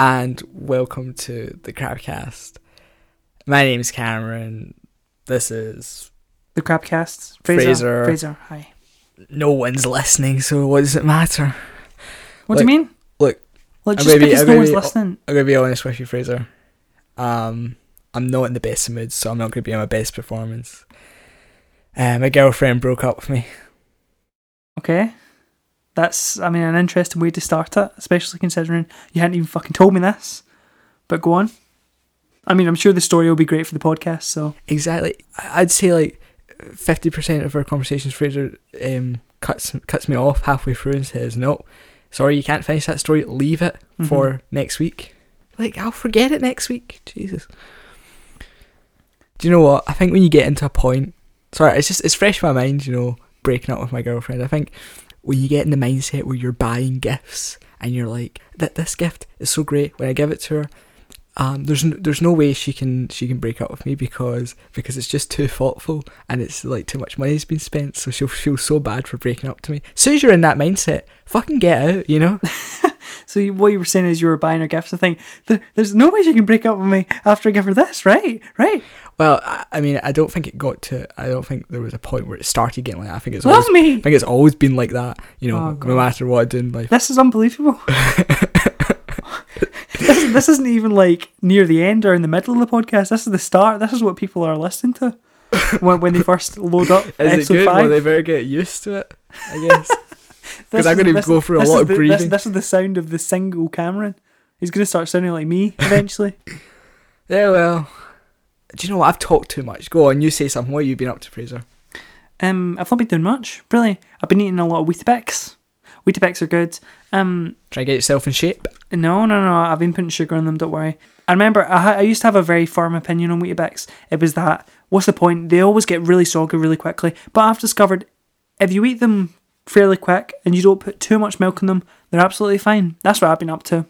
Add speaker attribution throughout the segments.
Speaker 1: and welcome to the Crapcast. My name is Cameron. This is
Speaker 2: the Crapcast.
Speaker 1: Fraser.
Speaker 2: Hi.
Speaker 1: No one's listening, so what does it matter?
Speaker 2: What do you mean?
Speaker 1: Look,
Speaker 2: just because no one's listening.
Speaker 1: I'm gonna be honest with you, Fraser. I'm not in the best of moods, so I'm not gonna be on my best performance. My girlfriend broke up with me.
Speaker 2: Okay. That's, an interesting way to start it, especially considering you hadn't even fucking told me this. But go on. I'm sure the story will be great for the podcast, so...
Speaker 1: Exactly. I'd say, 50% of our conversations, Fraser cuts me off halfway through and says, no, sorry, you can't finish that story, leave it for next week. I'll forget it next week. Jesus. Do you know what? I think when you get into a point... Sorry, it's fresh in my mind, breaking up with my girlfriend. I think... when you get in the mindset where you're buying gifts and you're like, that this gift is so great, when I give it to her, there's no way she can break up with me because it's just too thoughtful and it's too much money has been spent, so she'll feel so bad for breaking up to me. As soon as you're in that mindset, fucking get out,
Speaker 2: So what you were saying is you were buying her gifts. I think there's no way she can break up with me after I give her this, right?
Speaker 1: Well, I don't think there was a point where it started getting like that. I think it's always been like that, no matter what I do in life.
Speaker 2: This is unbelievable. This isn't even near the end or in the middle of the podcast. This is the start. This is what people are listening to when they first load up episode 5.
Speaker 1: Well, they better get used to it, I guess. Because I'm going to go through a lot of grieving.
Speaker 2: This is the sound of the single Cameron. He's going to start sounding like me eventually.
Speaker 1: Yeah, well... Do you know what? I've talked too much. Go on, you say something. What have you been up to, Fraser?
Speaker 2: I've not been doing much, really. I've been eating a lot of Weetabix. Weetabix are good.
Speaker 1: Try to get yourself in shape?
Speaker 2: No. I've been putting sugar on them, don't worry. I remember I used to have a very firm opinion on Weetabix. It was that, what's the point? They always get really soggy really quickly. But I've discovered, if you eat them fairly quick and you don't put too much milk in them, they're absolutely fine. That's what I've been up to.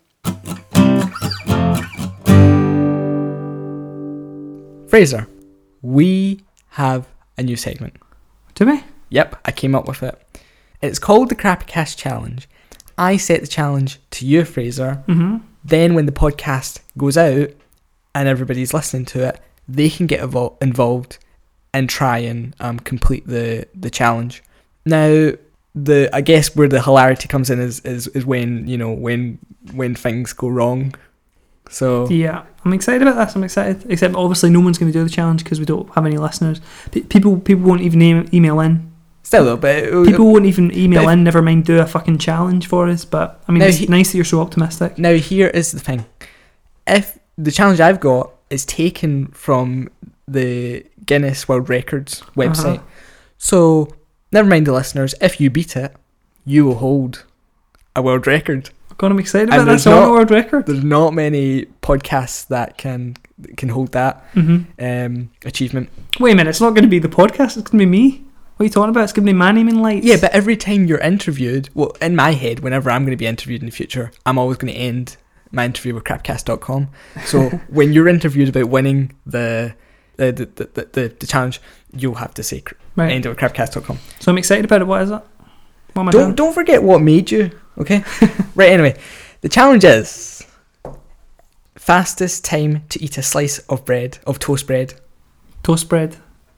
Speaker 1: Fraser, we have a new segment.
Speaker 2: Do we?
Speaker 1: Yep, I came up with it. It's called the Crapcast Challenge. I set the challenge to you, Fraser. Mm-hmm. Then when the podcast goes out and everybody's listening to it, they can get involved and try and complete the challenge. Now, I guess where the hilarity comes in is when when things go wrong. So
Speaker 2: yeah, I'm excited about this. I'm excited. Except obviously no one's going to do the challenge because we don't have any listeners. People won't even email in.
Speaker 1: Still though, but
Speaker 2: people won't even email in. Never mind do a fucking challenge for us. But it's nice that you're so optimistic.
Speaker 1: Now here is the thing: if the challenge I've got is taken from the Guinness World Records website, so never mind the listeners. If you beat it, you will hold a world record.
Speaker 2: God, I'm excited about that. A world record.
Speaker 1: There's not many podcasts that can hold that achievement.
Speaker 2: Wait a minute, it's not going to be the podcast, it's going to be me. What are you talking about? It's going to be my name in lights.
Speaker 1: Yeah, but every time you're interviewed, well, in my head, whenever I'm going to be interviewed in the future, I'm always going to end my interview with crapcast.com. So when you're interviewed about winning the challenge, you'll have to say end it with crapcast.com.
Speaker 2: So I'm excited about it. What is it? What am I doing?
Speaker 1: Don't forget what made you. Okay? Right, anyway. The challenge is fastest time to eat a slice of toast bread.
Speaker 2: Toast bread?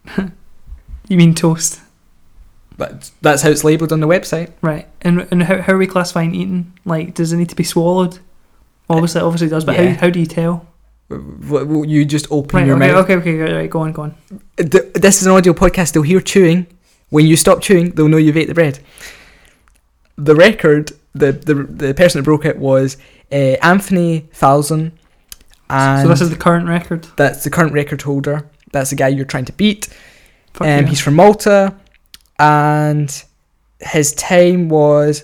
Speaker 2: You mean toast?
Speaker 1: But that's how it's labelled on the website.
Speaker 2: Right. And how are we classifying eating? Does it need to be swallowed? Obviously it does, but how do you tell?
Speaker 1: You just open your mouth.
Speaker 2: Okay, right, go on.
Speaker 1: This is an audio podcast. They'll hear chewing. When you stop chewing, they'll know you've ate the bread. The record, the person that broke it was Anthony Falzon.
Speaker 2: So this is the current record?
Speaker 1: That's the current record holder. That's the guy you're trying to beat.
Speaker 2: Yeah.
Speaker 1: He's from Malta, and his time was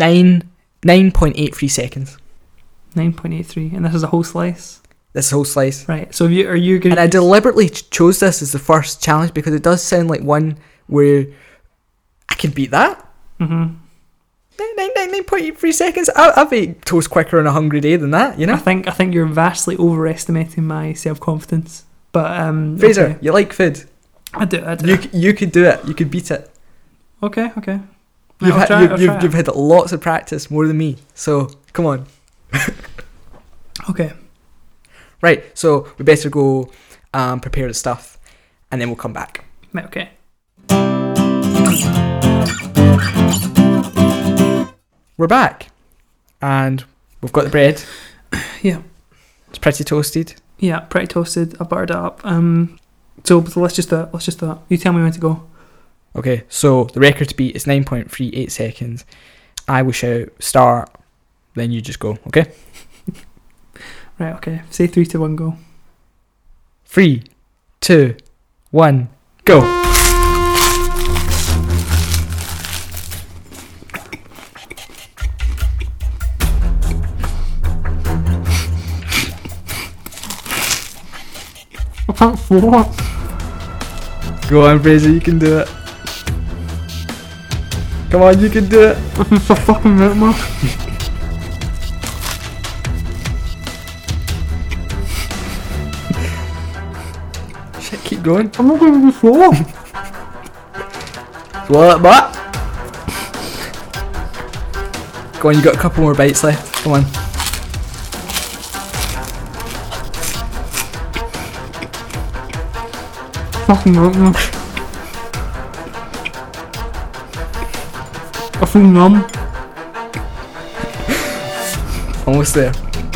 Speaker 1: 9.83 seconds.
Speaker 2: 9.83, and this is a whole slice?
Speaker 1: This is a whole slice.
Speaker 2: Right, so are you going to...
Speaker 1: And I deliberately chose this as the first challenge because it does sound like one where I can beat that.
Speaker 2: Mm-hmm.
Speaker 1: 9.83 seconds. I've ate toast quicker on a hungry day than that,
Speaker 2: I think you're vastly overestimating my self-confidence. But
Speaker 1: Fraser,
Speaker 2: okay.
Speaker 1: You like food.
Speaker 2: I do.
Speaker 1: You could do it. You could beat it.
Speaker 2: Okay.
Speaker 1: You've had lots of practice, more than me. So come on.
Speaker 2: Okay.
Speaker 1: Right, so we better go prepare the stuff, and then we'll come back.
Speaker 2: Right, okay.
Speaker 1: We're back, and we've got the bread.
Speaker 2: Yeah.
Speaker 1: It's pretty toasted.
Speaker 2: Yeah, pretty toasted. I buttered it up. So let's just do that. You tell me when to go.
Speaker 1: Okay, so the record to beat is 9.38 seconds. I will shout start, then you just go, okay?
Speaker 2: Right, okay. Say 3, 2, 1, go.
Speaker 1: 3, 2, 1, go.
Speaker 2: I can't float.
Speaker 1: Go on, Fraser, you can do it. Come on, you can do it.
Speaker 2: It's a fucking nightmare.
Speaker 1: Shit, keep going.
Speaker 2: I'm not going to be slow.
Speaker 1: Swallow it, butt. Go on, you got a couple more bites left. Come on.
Speaker 2: Fucking nightmare. I feel numb.
Speaker 1: Almost there.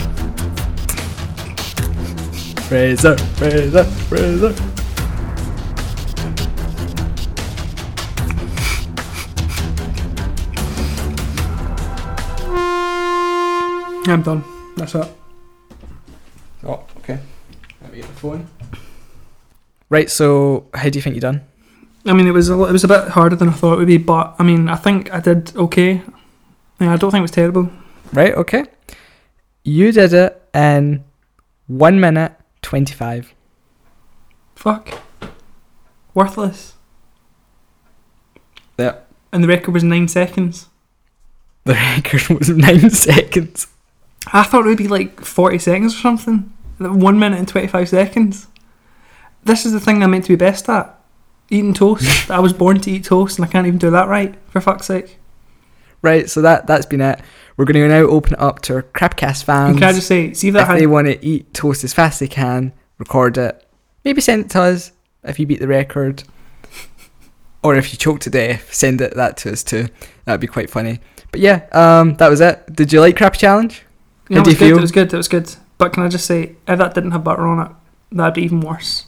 Speaker 1: Fraser, Fraser, Fraser.
Speaker 2: I'm done. That's it.
Speaker 1: Oh, okay. Let me get the phone. Right, so how do you think you done?
Speaker 2: I mean, it was a bit harder than I thought it would be, but I mean, I think I did okay. Yeah, I don't think it was terrible.
Speaker 1: Right, okay. You did it in 1 minute 25.
Speaker 2: Fuck. Worthless.
Speaker 1: Yeah.
Speaker 2: And the record was 9 seconds.
Speaker 1: The record was 9 seconds.
Speaker 2: I thought it would be like 40 seconds or something. 1 minute and 25 seconds. This is the thing I'm meant to be best at. Eating toast. I was born to eat toast and I can't even do that right, for fuck's sake.
Speaker 1: Right, so that's been it. We're going to now open it up to our Crapcast fans.
Speaker 2: And can I just say, see if that
Speaker 1: if they want to eat toast as fast as they can, record it. Maybe send it to us if you beat the record. Or if you choke to death, send that to us too. That'd be quite funny. But yeah, that was it. Did you like Crappy Challenge?
Speaker 2: Yeah, it was good. It was good. But can I just say, if that didn't have butter on it, that'd be even worse.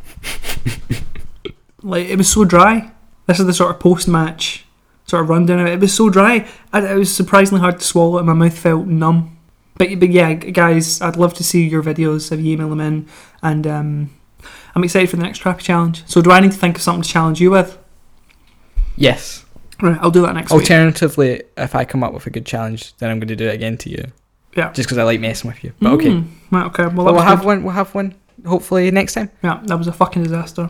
Speaker 2: Like, it was so dry. This is the sort of post-match sort of rundown of it. It was so dry. It was surprisingly hard to swallow and my mouth felt numb. But yeah, guys, I'd love to see your videos if you email them in. And I'm excited for the next Crappy Challenge. So do I need to think of something to challenge you with?
Speaker 1: Yes.
Speaker 2: Right, I'll do that next week.
Speaker 1: Alternatively, if I come up with a good challenge, then I'm going to do it again to you.
Speaker 2: Yeah.
Speaker 1: Just because I like messing with you. But okay.
Speaker 2: Right, okay. Well,
Speaker 1: we'll have one. We'll have one. Hopefully next time.
Speaker 2: Yeah, that was a fucking disaster.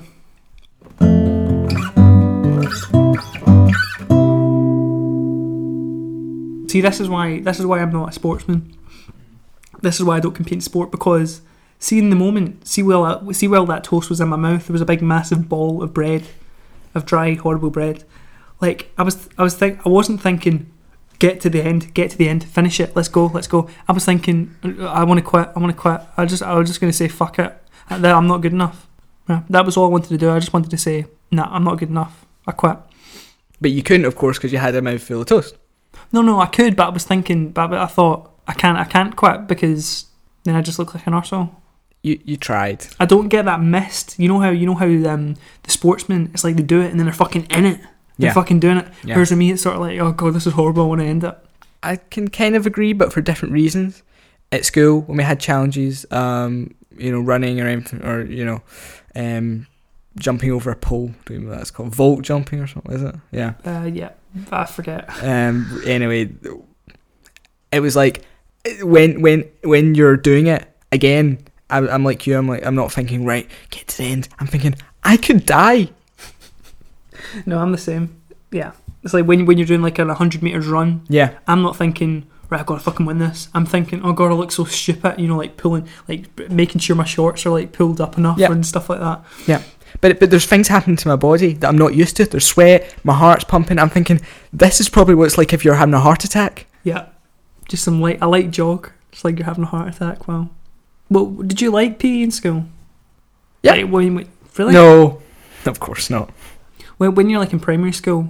Speaker 2: See, this is why I'm not a sportsman. This is why I don't compete in sport, because see in the moment, see while that toast was in my mouth, there was a big massive ball of bread, of dry horrible bread. Like I wasn't thinking get to the end, finish it, let's go. I was thinking I want to quit. I was just going to say fuck it. I'm not good enough. Yeah, that was all I wanted to do. I just wanted to say nah, I'm not good enough. I quit.
Speaker 1: But you couldn't, of course, because you had a mouthful of toast.
Speaker 2: No, I could, but I was thinking, but I thought I can't quit because then I just look like an arsehole.
Speaker 1: You tried.
Speaker 2: I don't get that missed. You know how the sportsmen, it's like they do it and then they're fucking in it. They're fucking doing it.
Speaker 1: Yeah.
Speaker 2: Whereas with me, it's sort of like, oh god, this is horrible. I want to end it.
Speaker 1: I can kind of agree, but for different reasons. At school, when we had challenges, running or anything, or jumping over a pole, do you know what that's called? Vault jumping or something, is it? Yeah.
Speaker 2: Yeah, I forget.
Speaker 1: Anyway, it was like when you're doing it again. I'm like you. I'm not thinking right. Get to the end. I'm thinking I could die.
Speaker 2: No, I'm the same. Yeah, it's like when you're doing like a 100 meters run.
Speaker 1: Yeah.
Speaker 2: I'm not thinking right, I've got to fucking win this. I'm thinking, oh god, I look so stupid. Like pulling, like making sure my shorts are like pulled up enough and stuff like that.
Speaker 1: Yeah. But there's things happening to my body that I'm not used to. There's sweat, my heart's pumping. I'm thinking, this is probably what it's like if you're having a heart attack.
Speaker 2: Yeah. Just a light jog. It's like you're having a heart attack. Wow. Well, did you like PE in school?
Speaker 1: Yeah.
Speaker 2: Like, really?
Speaker 1: No, of course not.
Speaker 2: When you're like in primary school,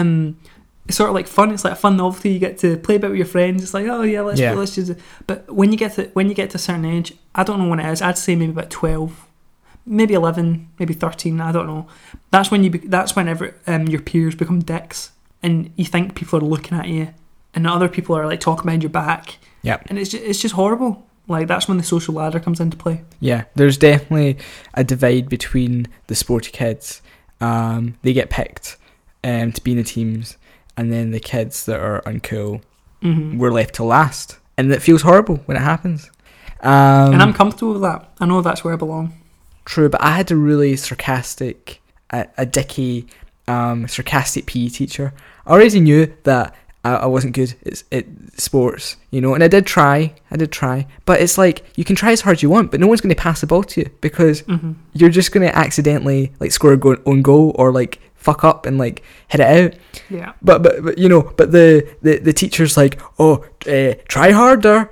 Speaker 2: it's sort of like fun. It's like a fun novelty. You get to play a bit with your friends. It's like, oh yeah, let's just. But when you get to a certain age, I don't know when it is. I'd say maybe about 12, maybe 11, maybe 13. I don't know. That's when your peers become dicks, and you think people are looking at you, and other people are like talking behind your back.
Speaker 1: Yeah.
Speaker 2: And it's just horrible. Like, that's when the social ladder comes into play.
Speaker 1: Yeah, there's definitely a divide between the sporty kids. They get picked to be in the teams, and then the kids that are uncool, we're left to last. And it feels horrible when it happens.
Speaker 2: And I'm comfortable with that. I know that's where I belong.
Speaker 1: True, but I had a really sarcastic, dicky, sarcastic PE teacher. I already knew that I wasn't good at sports, you know, and I did try, but it's like, you can try as hard as you want, but no one's going to pass the ball to you, because you're just going to accidentally like score own goal, or like fuck up and like hit it out.
Speaker 2: Yeah.
Speaker 1: But you know, but the teacher's like, oh, try harder.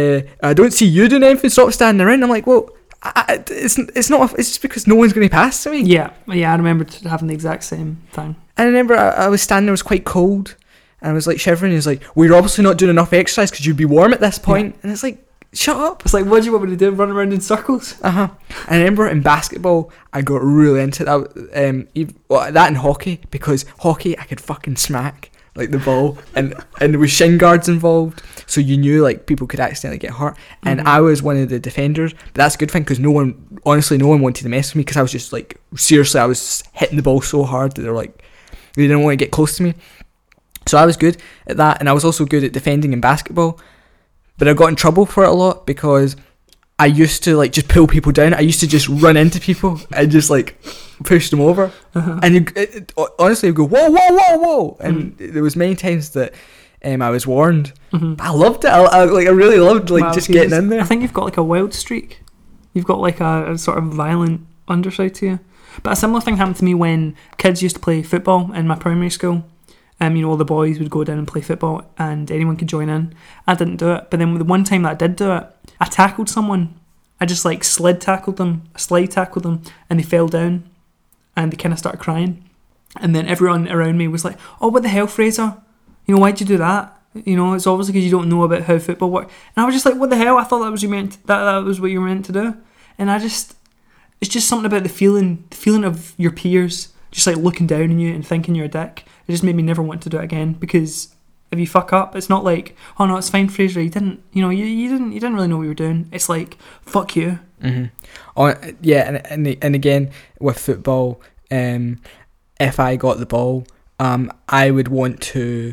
Speaker 1: I don't see you doing anything. Stop standing around. I'm like, well, it's not. It's just because no one's going to pass to me.
Speaker 2: Yeah. I remember having the exact same thing.
Speaker 1: And I remember I was standing there. It was quite cold. And I was like shivering, and he's like, well, you're obviously not doing enough exercise because you'd be warm at this point. Yeah. And it's like, shut up.
Speaker 2: It's like, what do you want me to do? Run around in circles?
Speaker 1: And I remember in basketball, I got really into that. That and hockey, because hockey, I could fucking smack like the ball, and there was shin guards involved, so you knew like people could accidentally get hurt. And I was one of the defenders, but that's a good thing, because no one wanted to mess with me, because I was just like, seriously, I was hitting the ball so hard that they didn't want to get close to me. So I was good at that, and I was also good at defending in basketball. But I got in trouble for it a lot, because I used to like just pull people down. I used to just run into people and just like push them over. And honestly, I'd go, whoa, whoa, whoa, whoa. And there was many times that I was warned. But I loved it. I really loved just getting in there.
Speaker 2: I think you've got like a wild streak. You've got like a sort of violent underside to you. But a similar thing happened to me when kids used to play football in my primary school. You know, all the boys would go down and play football, and anyone could join in. I didn't do it, but then the one time that I did do it, I tackled someone. I just like slide tackled them, and they fell down, and they kind of started crying. And then everyone around me was like, "Oh, what the hell, Fraser? You know, why'd you do that? You know, it's obviously because you don't know about how football works." And I was just like, "What the hell? I thought that was that was what you were meant to do." And it's just something about the feeling of your peers just like looking down on you and thinking you're a dick. It just made me never want to do it again, because if you fuck up, it's not like, oh no, it's fine, Fraser, you didn't really know what you were doing. It's like, fuck you.
Speaker 1: Oh yeah, and again with football, if I got the ball, I would want to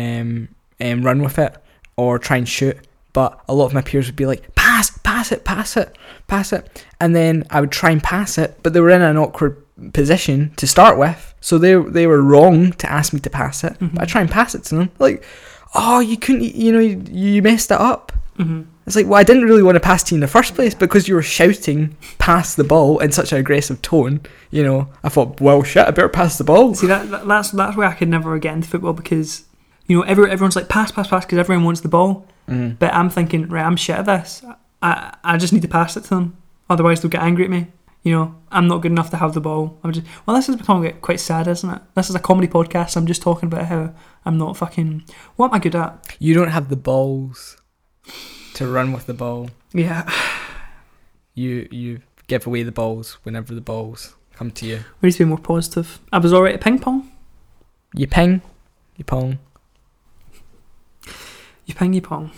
Speaker 1: run with it or try and shoot, but a lot of my peers would be like, pass it, and then I would try and pass it, but they were in an awkward position to start with, so they were wrong to ask me to pass it. But I try and pass it to them, like, oh, you couldn't, you messed it up. It's like, well, I didn't really want to pass to you in the first place, because you were shouting pass the ball in such an aggressive tone. I thought, well, shit, I better pass the ball.
Speaker 2: See, that's where I could never get into football, because everyone's like pass, because everyone wants the ball. But I'm thinking, right, I'm shit at this. I just need to pass it to them, otherwise they'll get angry at me. I'm not good enough to have the ball. This is becoming quite sad, isn't it? This is a comedy podcast. I'm just talking about how I'm not fucking... What am I good at?
Speaker 1: You don't have the balls to run with the ball.
Speaker 2: Yeah.
Speaker 1: You give away the balls whenever the balls come to you.
Speaker 2: We need to be more positive. I was alright at ping pong.
Speaker 1: You ping, you pong.
Speaker 2: You ping, you pong.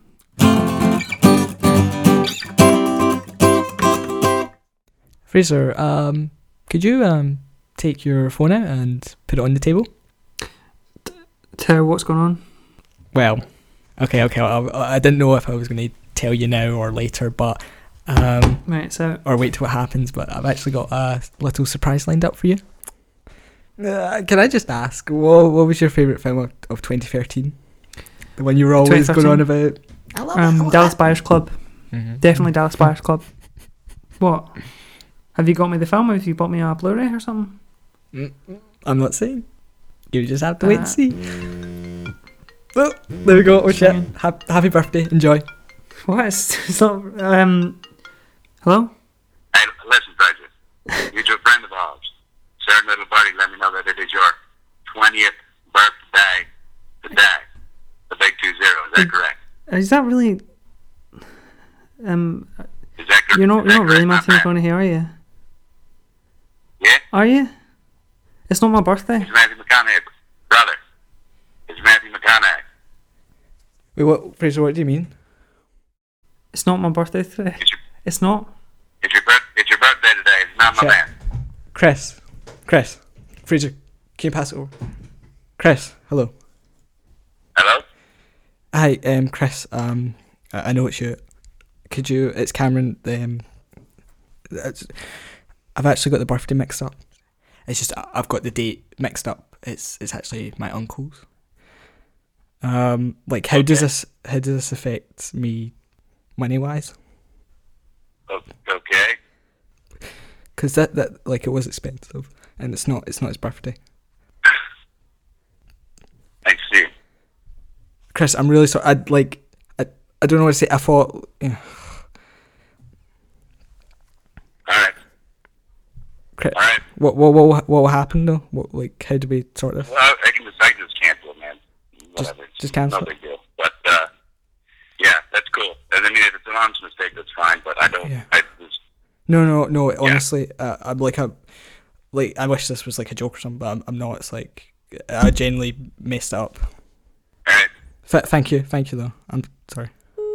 Speaker 1: Fraser, could you take your phone out and put it on the table?
Speaker 2: Tell her what's going on.
Speaker 1: Well, okay. I didn't know if I was going to tell you now or later, but
Speaker 2: right, so
Speaker 1: or wait till what happens. But I've actually got a little surprise lined up for you. Can I just ask, what was your favourite film of 2013? The one you were always going on about.
Speaker 2: Dallas Buyers Club. Definitely Dallas Buyers Club. What? Have you got me the film, or have you bought me a Blu-ray or something?
Speaker 1: I'm not saying. You just have to wait and see. Oh, there we go. Oh shit. Happy birthday. Enjoy.
Speaker 2: What? It's not. Hello?
Speaker 3: Hey, listen, Fraser. You're a friend of ours. Certain little birdie let me know that it is your 20th birthday today. The big 20. Is that correct?
Speaker 2: Is that really?
Speaker 3: Is that correct?
Speaker 2: You're not really
Speaker 3: correct,
Speaker 2: Matthew
Speaker 3: my man?
Speaker 2: McConaughey, are you?
Speaker 3: Yeah?
Speaker 2: Are you? It's not my birthday.
Speaker 3: It's Matthew McConaughey, brother. It's Matthew McConaughey.
Speaker 1: Wait, what, Fraser? What do you mean?
Speaker 2: It's not my birthday today. It's not.
Speaker 3: It's your birthday today. It's not my
Speaker 1: Shit.
Speaker 3: man.
Speaker 1: Chris, Fraser, can you pass it over? Chris, hello.
Speaker 3: Hello?
Speaker 1: Hi, Chris. I know it's you. Could you? It's Cameron. I've actually got the birthday mixed up. It's just I've got the date mixed up. It's actually my uncle's. Like how does this affect me money wise?
Speaker 3: Okay.
Speaker 1: Because that like it was expensive, and it's not his birthday.
Speaker 3: I see.
Speaker 1: Chris, I'm really sorry. I don't know what to say. I thought. Yeah.
Speaker 3: Alright.
Speaker 1: Chris,
Speaker 3: Alright.
Speaker 1: what will happen though? What, like how do we sort of?
Speaker 3: Well, I can just cancel it, man. Whatever.
Speaker 1: Just cancel
Speaker 3: No
Speaker 1: it?
Speaker 3: big deal. But, yeah, that's cool. And I mean, if it's an honest mistake, that's fine, but I don't...
Speaker 1: Yeah. No.
Speaker 3: Yeah.
Speaker 1: Honestly, I wish this was like a joke or something, but I'm not. It's like I genuinely messed it up.
Speaker 3: Alright.
Speaker 1: Thank you though. I'm sorry.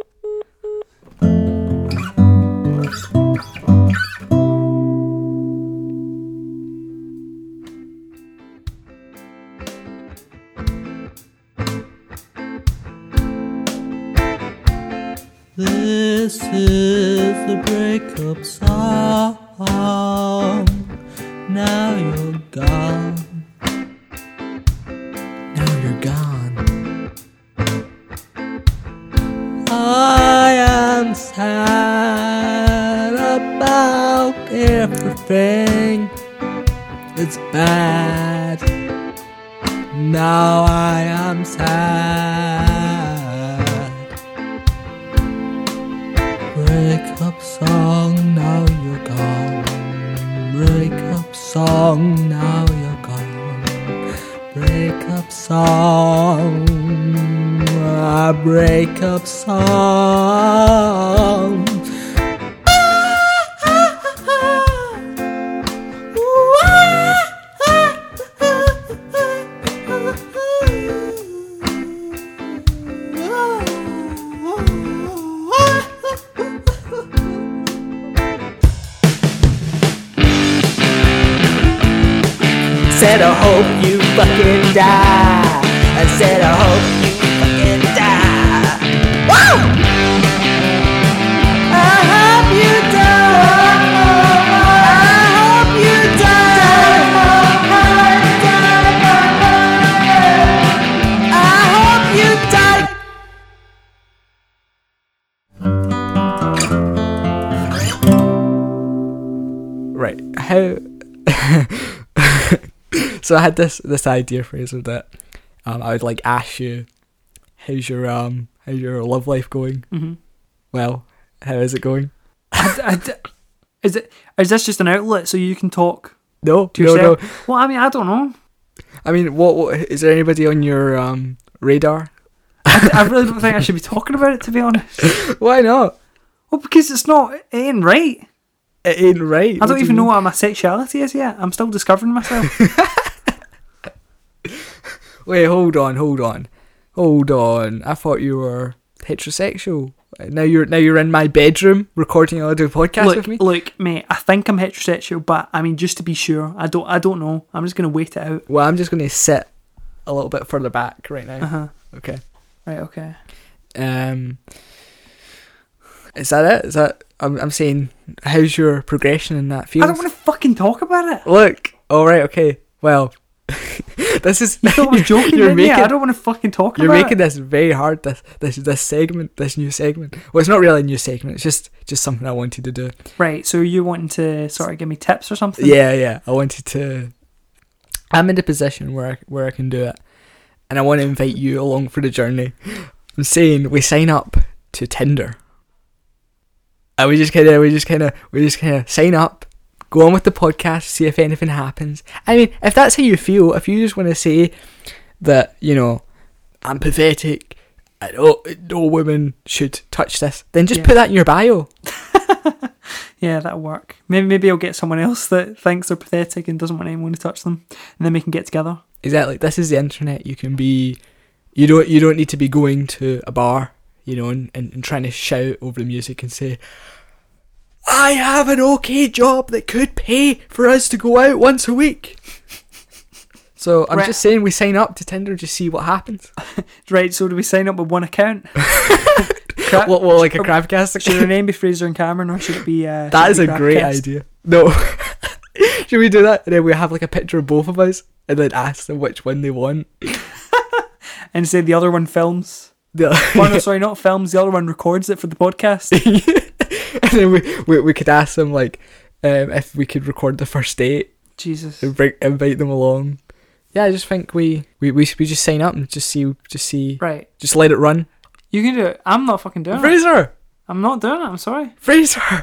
Speaker 4: This is the breakup song. Now you're gone. Now you're gone. I am sad about everything. It's bad. Now I am sad. Breakup song, now you're gone. Breakup song, now you're gone. Breakup song, a breakup song. Said I hope you fucking die. I said I hope you fucking die. Woo! I hope you die. I hope you die. I hope you die.
Speaker 1: Right. How? So I had this idea, Fraser, that I would like ask you, how's your love life going?
Speaker 2: Mm-hmm.
Speaker 1: Well, how is it going?
Speaker 2: Is this just an outlet so you can talk
Speaker 1: No,
Speaker 2: to
Speaker 1: no.
Speaker 2: yourself? Well, I mean, I don't know.
Speaker 1: I mean, what is there anybody on your radar?
Speaker 2: I really don't think I should be talking about it, to be honest.
Speaker 1: Why not?
Speaker 2: Well, because it ain't right.
Speaker 1: It ain't right.
Speaker 2: I don't even know what my sexuality is yet. I'm still discovering myself.
Speaker 1: Wait, hold on. I thought you were heterosexual. Now you're in my bedroom recording an audio podcast with me.
Speaker 2: Look, mate, I think I'm heterosexual, but I mean, just to be sure, I don't know. I'm just gonna wait it out.
Speaker 1: Well, I'm just gonna sit a little bit further back right now.
Speaker 2: Uh-huh.
Speaker 1: Okay.
Speaker 2: Right, okay.
Speaker 1: Is that it? Is that I'm saying, how's your progression in that field?
Speaker 2: I don't want to fucking talk about it.
Speaker 1: Look. All right. Okay. Well, this is.
Speaker 2: You thought I was joking, didn't you? I don't want to fucking talk about it.
Speaker 1: You're making this very hard. This segment, this new segment. Well, it's not really a new segment. It's just something I wanted to do.
Speaker 2: Right. So you wanting to sort of give me tips or something?
Speaker 1: Yeah. I wanted to. I'm in the position where I can do it, and I want to invite you along for the journey. I'm saying we sign up to Tinder, And we just kind of sign up, go on with the podcast, see if anything happens. I mean, if that's how you feel, if you just want to say that, you know, I'm pathetic, no women should touch this, then just put that in your bio.
Speaker 2: Yeah, that'll work. Maybe I'll get someone else that thinks they're pathetic and doesn't want anyone to touch them, and then we can get together.
Speaker 1: Exactly. This is the internet. You can be, you don't need to be going to a bar, you know, and trying to shout over the music and say, I have an okay job that could pay for us to go out once a week. So I'm just saying we sign up to Tinder, just see what happens.
Speaker 2: Right, so do we sign up with one account?
Speaker 1: What, like a Crabcast account?
Speaker 2: Should our name be Fraser and Cameron, or should it be...
Speaker 1: that is a great idea. No. Should we do that? And then we have like a picture of both of us and then ask them which one they want.
Speaker 2: And say the other one films. Sorry, not films, the other one records it for the podcast.
Speaker 1: And then we could ask them like if we could record the first date.
Speaker 2: Jesus.
Speaker 1: And invite them along. Yeah, I just think we just sign up and just see.
Speaker 2: Right.
Speaker 1: Just let it run.
Speaker 2: You can do it. I'm not fucking doing it.
Speaker 1: Fraser!
Speaker 2: I'm not doing it, I'm sorry.
Speaker 1: Fraser,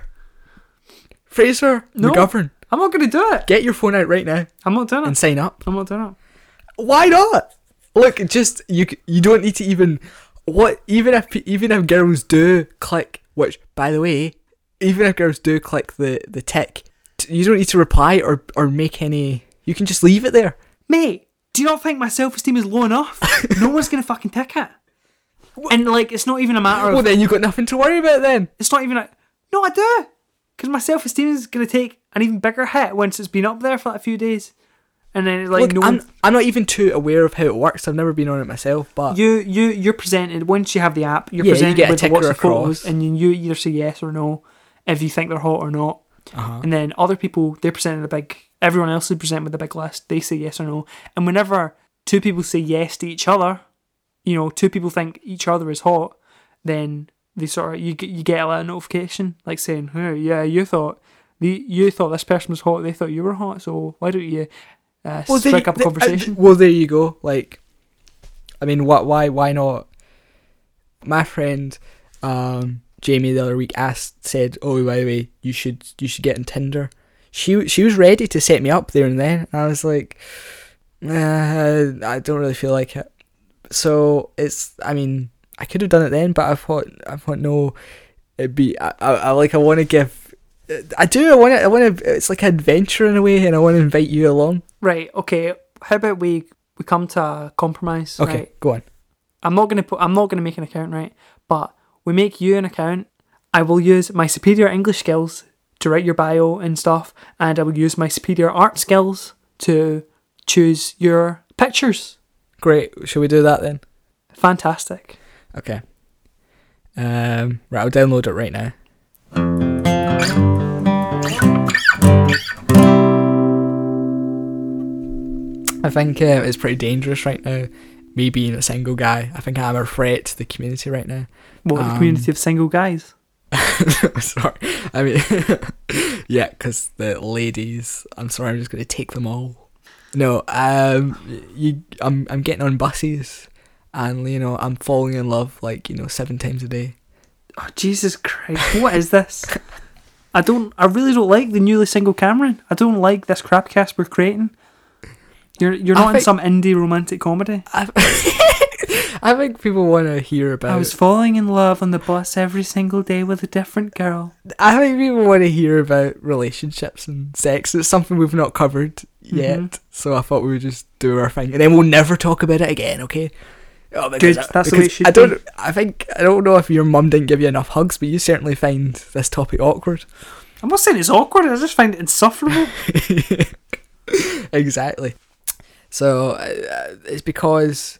Speaker 2: no,
Speaker 1: McGovern.
Speaker 2: I'm not going to do it.
Speaker 1: Get your phone out right now.
Speaker 2: I'm not doing it.
Speaker 1: And sign up.
Speaker 2: I'm not doing it.
Speaker 1: Why not? Look, just you don't need to even if girls do click, which by the way, even if girls do click the tick, you don't need to reply or make any. You can just leave it there.
Speaker 2: Mate, do you not think my self-esteem is low enough? No one's going to fucking tick it. And like, it's not even a matter of...
Speaker 1: Well, then you've got nothing to worry about then.
Speaker 2: It's not even like... No, I do. Because my self-esteem is going to take an even bigger hit once it's been up there for like a few days. And then it's like...
Speaker 1: Look, I'm not even too aware of how it works. I've never been on it myself, but...
Speaker 2: You're presented... Once you have the app, you're presented
Speaker 1: you get
Speaker 2: with
Speaker 1: a
Speaker 2: lots of
Speaker 1: ticker
Speaker 2: photos,
Speaker 1: across.
Speaker 2: and you either say yes or no if you think they're hot or not.
Speaker 1: Uh-huh.
Speaker 2: And then other people, they're presented a big... Everyone else is presented with a big list. They say yes or no. And whenever two people say yes to each other, you know, two people think each other is hot, then they sort of you get a little notification like saying, "Hey, yeah, you thought this person was hot. They thought you were hot. So why don't you strike up a conversation?"
Speaker 1: Well, there you go. Like, I mean, why not? My friend Jamie the other week said, "Oh, by the way, you should get in Tinder." She was ready to set me up there and then. I was like, I don't really feel like it. So I mean, I could have done it then, but I thought no, it'd be I want to give. I want to. It's like an adventure in a way, and I want to invite you along.
Speaker 2: Right. Okay. How about we come to a compromise?
Speaker 1: Okay.
Speaker 2: Right?
Speaker 1: Go on.
Speaker 2: I'm not gonna make an account, right? But we make you an account. I will use my superior English skills to write your bio and stuff, and I will use my superior art skills to choose your pictures.
Speaker 1: Great. Shall we do that then?
Speaker 2: Fantastic.
Speaker 1: Okay. Right, I'll download it right now. I think it's pretty dangerous right now, me being a single guy. I think I'm a threat to the community right now.
Speaker 2: What, the community of single guys?
Speaker 1: Sorry. I mean, yeah, because the ladies, I'm sorry, I'm just going to take them all. No, I'm getting on buses and, you know, I'm falling in love, like, you know, 7 times a day.
Speaker 2: Oh, Jesus Christ. What is this? I really don't like the newly single Cameron. I don't like this crapcast we're creating. You're not in some indie romantic comedy.
Speaker 1: I think people want to hear about...
Speaker 2: I was falling in love on the bus every single day with a different girl.
Speaker 1: I think people want to hear about relationships and sex. It's something we've not covered yet, so I thought we would just do our thing, and then we'll never talk about it again, okay? Oh,
Speaker 2: good, that's the way it should be.
Speaker 1: I don't know if your mum didn't give you enough hugs, but you certainly find this topic awkward.
Speaker 2: I'm not saying it's awkward, I just find it insufferable.
Speaker 1: Exactly. So it's because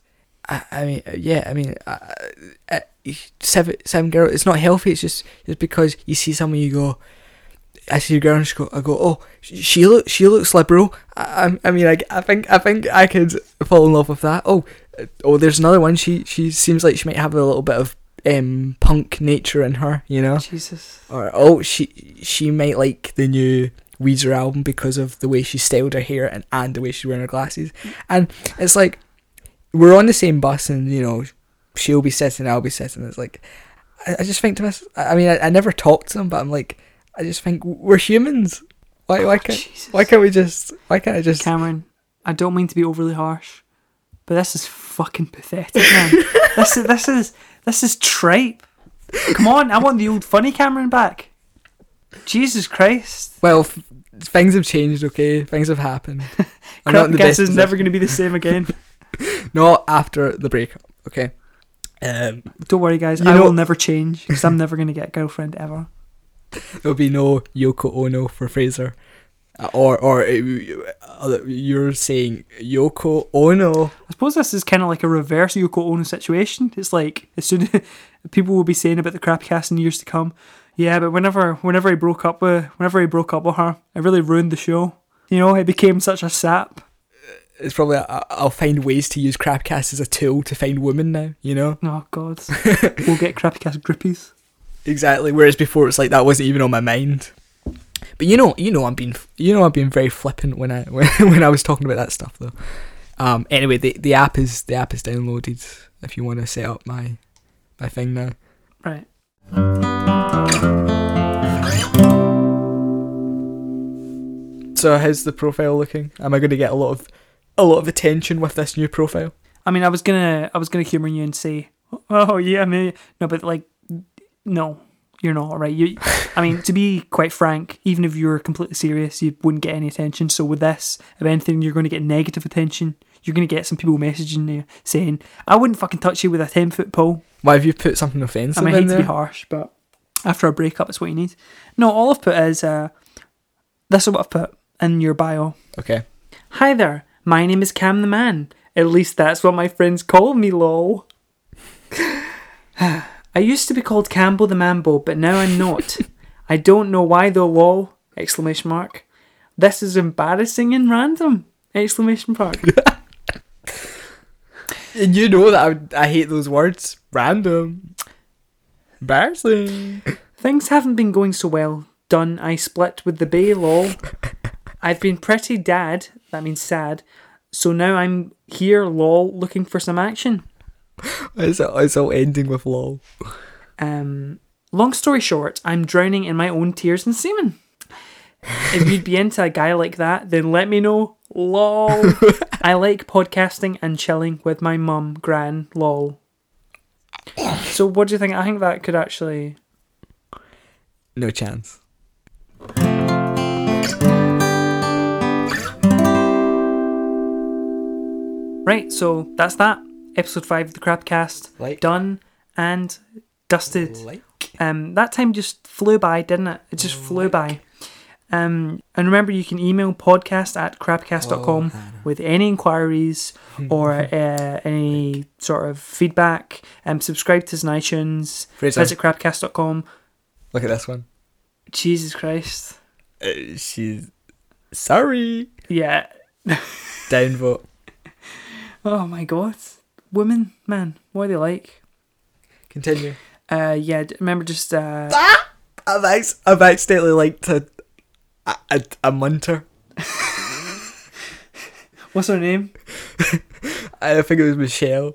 Speaker 1: seven girls. It's not healthy. It's because you see someone, you go. I see a girl and I go, oh, she looks liberal. I think I could fall in love with that. Oh, there's another one. She seems like she might have a little bit of punk nature in her, you know.
Speaker 2: Jesus.
Speaker 1: Or she might like the new Weezer album because of the way she styled her hair and the way she's wearing her glasses. And it's like, we're on the same bus and, you know, she'll be sitting, I'll be sitting. It's like, I just think to myself, I mean, I never talk to them, but I'm like, I just think we're humans. Why can't I just
Speaker 2: Cameron, I don't mean to be overly harsh, but this is fucking pathetic, man. this is tripe. Come on, I want the old funny Cameron back. Jesus Christ.
Speaker 1: Well, things have changed, okay? Things have happened. I'm not in the
Speaker 2: Crapcast
Speaker 1: best
Speaker 2: is never
Speaker 1: position.
Speaker 2: going to be the same again.
Speaker 1: Not after the breakup, okay?
Speaker 2: Don't worry, guys.
Speaker 1: You
Speaker 2: I
Speaker 1: know-
Speaker 2: will never change because I'm never going to get a girlfriend ever.
Speaker 1: There'll be no Yoko Ono for Fraser. Or you're saying Yoko Ono.
Speaker 2: I suppose this is kind of like a reverse Yoko Ono situation. It's like as soon as people will be saying about the Crapcast in years to come, yeah, but whenever he broke up with her, it really ruined the show. You know, it became such a sap.
Speaker 1: It's probably I'll find ways to use Crapcast as a tool to find women now. You know.
Speaker 2: Oh God, we'll get Crapcast grippies.
Speaker 1: Exactly. Whereas before it's like that wasn't even on my mind. But you know I'm being very flippant when I was talking about that stuff though. Anyway, the app is downloaded if you want to set up my thing now.
Speaker 2: Right.
Speaker 1: So how's the profile looking? Am I going to get a lot of attention with this new profile?
Speaker 2: I mean, I was gonna humour you and say, oh yeah, maybe no, but like, no, you're not, right? I mean, to be quite frank, even if you were completely serious, you wouldn't get any attention. So with this, if anything, you're going to get negative attention. You're going to get some people messaging you saying, I wouldn't fucking touch you with a 10-foot pole.
Speaker 1: Why have you put something offensive
Speaker 2: I mean, I
Speaker 1: in
Speaker 2: hate
Speaker 1: there?
Speaker 2: to be harsh, but after a breakup, it's what you need. No, all I've put is, this is what I've put in your bio.
Speaker 1: Okay.
Speaker 2: Hi there, my name is Cam the Man. At least that's what my friends call me, lol. I used to be called Campbell the Mambo, but now I'm not. I don't know why though, lol! Exclamation mark. This is embarrassing and random! Exclamation mark.
Speaker 1: And you know that I hate those words. Random. Embarrassing.
Speaker 2: Things haven't been going so well. Done. I split with the bae, lol. I've been pretty dad, that means sad, so now I'm here, lol, looking for some action.
Speaker 1: It's all ending with lol.
Speaker 2: Long story short, I'm drowning in my own tears and semen. If you'd be into a guy like that, then let me know. Lol. I like podcasting and chilling with my mum, gran, lol. So what do you think? I think that could actually...
Speaker 1: No chance.
Speaker 2: Right, so that's that. Episode 5 of the Crapcast.
Speaker 1: Like.
Speaker 2: Done and dusted.
Speaker 1: Like.
Speaker 2: That time just flew by, didn't it? It just flew by. And remember, you can email podcast@crapcast.com with any inquiries or any sort of feedback. Subscribe to us on iTunes.
Speaker 1: Fraser.
Speaker 2: Visit crapcast.com.
Speaker 1: Look at this one.
Speaker 2: Jesus Christ.
Speaker 1: She's sorry.
Speaker 2: Yeah.
Speaker 1: Downvote.
Speaker 2: Oh my God. Women, man, what are they like?
Speaker 1: Continue.
Speaker 2: Yeah, remember just...
Speaker 1: I've accidentally liked a munter.
Speaker 2: What's her name?
Speaker 1: I think it was Michelle.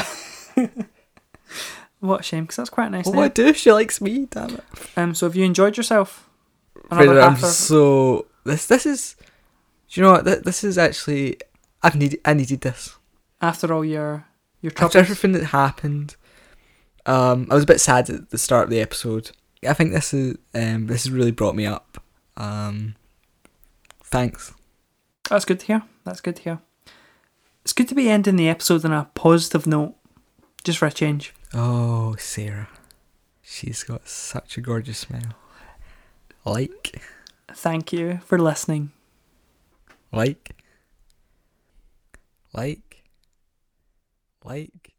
Speaker 2: What a shame, because that's quite a nice
Speaker 1: What
Speaker 2: name.
Speaker 1: do I do? She likes me, damn it.
Speaker 2: So have you enjoyed yourself?
Speaker 1: Fraser, I'm
Speaker 2: half of-
Speaker 1: so this is. Do you know what? This is actually. I needed this.
Speaker 2: After all your
Speaker 1: After
Speaker 2: troubles.
Speaker 1: everything that happened, I was a bit sad at the start of the episode. I think this has really brought me up. Thanks.
Speaker 2: That's good to hear. That's good to hear. It's good to be ending the episode on a positive note, just for a change.
Speaker 1: Oh, Sarah. She's got such a gorgeous smile. Like.
Speaker 2: Thank you for listening.
Speaker 1: Like.